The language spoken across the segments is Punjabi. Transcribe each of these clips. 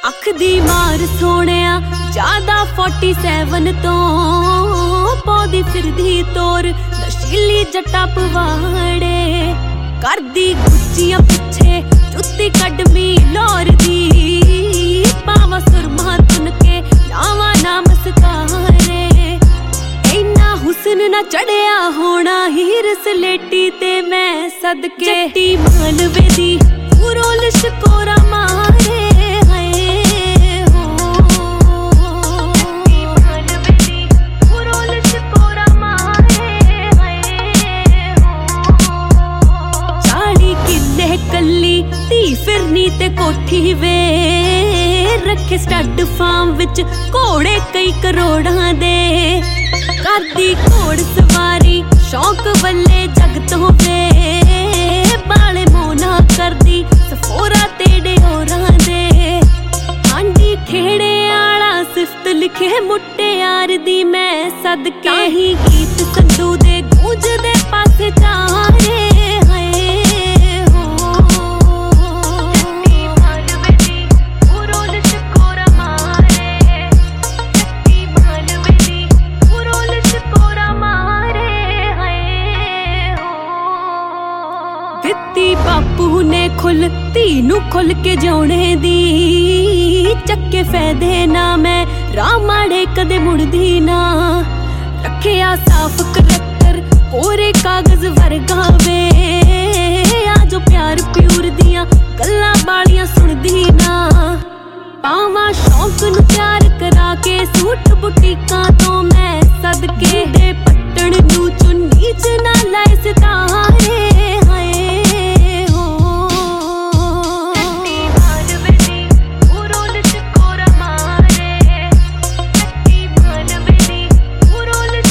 ਅੱਖ ਦੀ ਮਾਰ ਸੋਹਣਿਆ ਜ਼ਿਆਦਾ 47 ਤੋਂ ਪੌਦੀ ਫਿਰਦੀ ਤੋਰ ਨਸ਼ੀਲੀ ਜੱਟਾ ਪਵਾੜੇ ਕਰਦੀ ਗੁੱਚੀਆਂ ਪਿੱਛੇ ਜੁੱਤੀ ਕੱਢਵੀਂ ਲੋਰ ਦੀ ਪਾਵਾਂ ਸੁਰਮਾ ਤੁਨ ਕੇ ਲਾਵਾਂ ਨਾ ਮਸਕਾਰੇ ਇੰਨਾ ਹੁਸਨ ਨਾ ਚੜਿਆ ਹੋਣਾ ਹੀਰ ਸਲੇਟੀ ਤੇ ਮੈਂ ਸਦਕੇ ਜੱਟੀ ਮਾਲਵੇ ਦੀ ਉਰੋਲ ਸ਼ਕੋਰਾ ਮਾਰੇ ਕੱਲੀ ਧੀ ਫਿਰਨੀ ਤੇ ਕੋਠੀ ਵੇ ਰੱਖੇ ਸਟੱਡ ਫਾਰਮ ਵਿੱਚ ਘੋੜੇ ਕਈ ਕਰੋੜਾਂ ਦੇ ਕਰਦੀ ਘੋੜ ਸਵਾਰੀ ਸ਼ੌਕ ਵੱਲੇ ਜਗ ਤੋਂ ਵੇ ਬਾਲੇ ਮੋਨਾ ਕਰਦੀ ਸਫੋਰਾ ਤੇ ਡਿਓਰਾਂ ਦੇ ਆਂਡੀ ਖੇੜੇ ਆਲਾ ਸਿਫਤ ਲਿਖੇ ਮੁਟਿਆਰ ਦੀ ਮੈਂ ਸਦਕੇ ਹੀ ਗੀਤ ਸੰਧੂ ਦੇ ਗੂੰਜਦੇ ਪਾਸੇ ਚਾਰੇ ਦਿੱਤੀ ਬਾਪੂ ਨੇ ਖੁੱਲ ਧੀ ਨੂੰ ਖੁੱਲ ਕੇ ਜਿਉਣੇ ਦੀ ਚੱਕੇ ਫਾਇਦੇ ਨਾ ਮੈਂ ਰਾਹ ਮਾੜੇ ਕਦੇ ਮੁੜਦੀ ਨਾ ਰੱਖਿਆ ਸਾਫ਼ ਕਰੈਕਟਰ ਕੋਰੇ ਕਾਗਜ਼ ਵਰਗਾ ਵੇ ਆ ਜੋ ਪਿਆਰ ਪਿਉਰ ਦੀਆਂ ਗੱਲਾਂ ਬਾਲੀਆਂ ਸੁਣਦੀ ਨਾ ਪਾਵਾਂ ਸ਼ੌਕ ਨੂੰ ਤਿਆਰ ਕਰਾ ਕੇ ਸੂਟ ਬੁਟੀਕਾਂ ਤੋਂ ਮੈਂ ਸਦਕੇ ਦੇ ਪੱਟਣ ਨੂੰ ਚੁੰਨੀ ਚ ਨਾ ਲਾਏ ਸਿਤਾਰੇ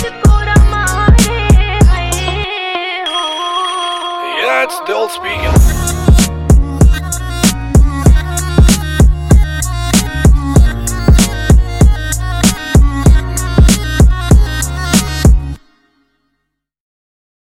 Still speaking.